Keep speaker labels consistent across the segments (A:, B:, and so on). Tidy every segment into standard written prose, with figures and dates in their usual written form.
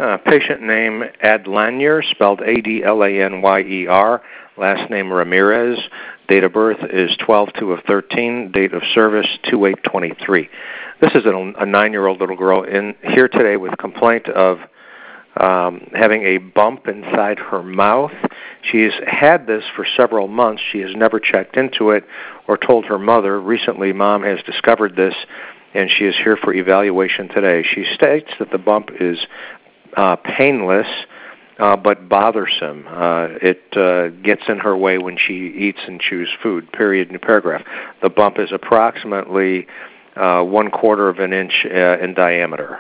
A: Patient name Adlanyer, spelled Adlanyer. Last name Ramirez. Date of birth is 12/2/13. Date of service 2/8/23. This is a 9-year-old little girl in here today with complaint of having a bump inside her mouth. She's had this for several months. She has never checked into it or told her mother. Recently, Mom has discovered this, and she is here for evaluation today. She states that the bump is painless, but bothersome. It gets in her way when she eats and chews food, period, new paragraph. The bump is approximately 1/4 of an inch in diameter.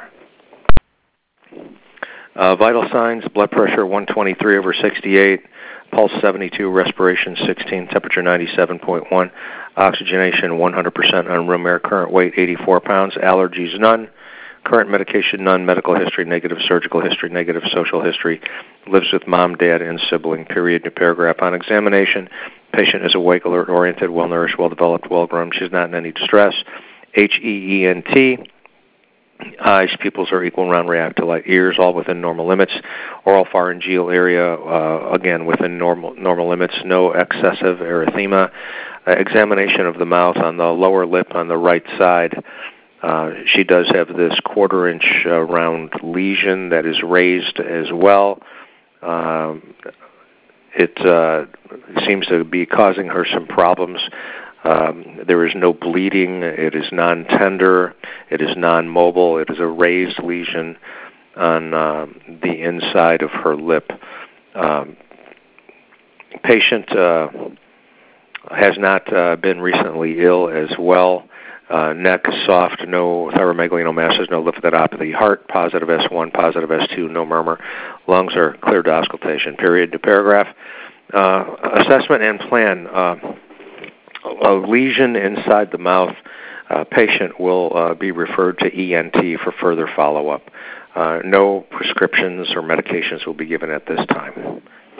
A: Vital signs: blood pressure 123/68, pulse 72, respiration 16, temperature 97.1, oxygenation 100% on room air, current weight 84 pounds, allergies none, current medication none, medical history negative, surgical history negative, social history, lives with mom, dad, and sibling, period, new paragraph. On examination, patient is awake, alert, oriented, well-nourished, well-developed, well-grown. She's not in any distress. HEENT. Eyes, pupils are equal, round, react to light. Ears, all within normal limits. Oral pharyngeal area, again, within normal limits. No excessive erythema. Examination of the mouth on the lower lip on the right side. She does have this 1/4 inch round lesion that is raised as well. It seems to be causing her some problems. There is no bleeding. It is non-tender. It is non-mobile. It is a raised lesion on the inside of her lip. Patient has not been recently ill as well. Neck soft, no thyromegalinomasses, no lymphadenopathy. Heart positive S1, positive S2, no murmur. Lungs are clear to auscultation. Period. To paragraph. Assessment and plan. A lesion inside the mouth. Patient will be referred to ENT for further follow-up. No prescriptions or medications will be given at this time.